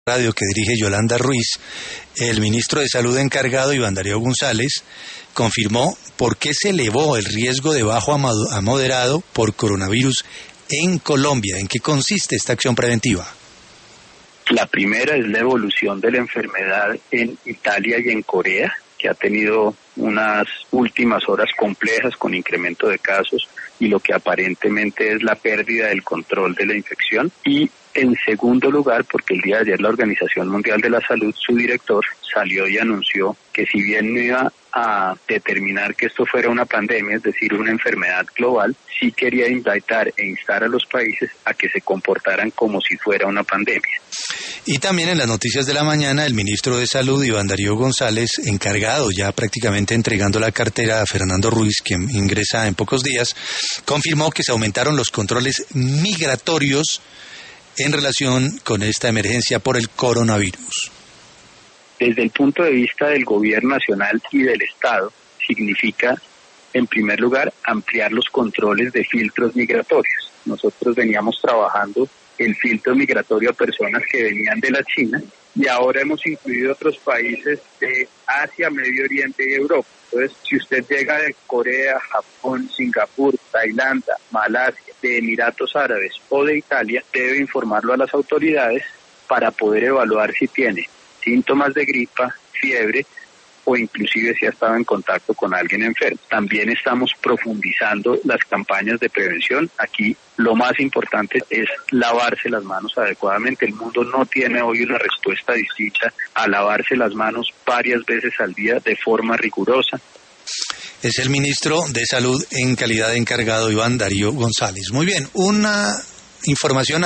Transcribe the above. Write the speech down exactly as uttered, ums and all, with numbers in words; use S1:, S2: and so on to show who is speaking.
S1: Radio que dirige Yolanda Ruiz, el ministro de Salud encargado, Iván Darío González, confirmó por qué se elevó el riesgo de bajo a moderado por coronavirus en Colombia. ¿En qué consiste esta acción preventiva?
S2: La primera es la evolución de la enfermedad en Italia y en Corea, que ha tenido unas últimas horas complejas con incremento de casos y lo que aparentemente es la pérdida del control de la infección. Y en segundo lugar, porque el día de ayer la Organización Mundial de la Salud, su director, salió y anunció que si bien no iba a determinar que esto fuera una pandemia, es decir, una enfermedad global, sí quería invitar e instar a los países a que se comportaran como si fuera una pandemia.
S1: Y también en las noticias de la mañana, el ministro de Salud, Iván Darío González, encargado ya prácticamente entregando la cartera a Fernando Ruiz, quien ingresa en pocos días, confirmó que se aumentaron los controles migratorios en relación con esta emergencia por el coronavirus.
S2: Desde el punto de vista del gobierno nacional y del Estado, significa, en primer lugar, ampliar los controles de filtros migratorios. Nosotros veníamos trabajando el filtro migratorio a personas que venían de la China y ahora hemos incluido otros países de Asia, Medio Oriente y Europa. Entonces, si usted llega de Corea, Japón, Singapur, Tailandia, Malasia, de Emiratos Árabes o de Italia, debe informarlo a las autoridades para poder evaluar si tiene síntomas de gripa, fiebre o inclusive si ha estado en contacto con alguien enfermo. También estamos profundizando las campañas de prevención. Aquí lo más importante es lavarse las manos adecuadamente. El mundo no tiene hoy una respuesta distinta a lavarse las manos varias veces al día de forma rigurosa.
S1: Es el ministro de Salud en calidad de encargado, Iván Darío González. Muy bien, una información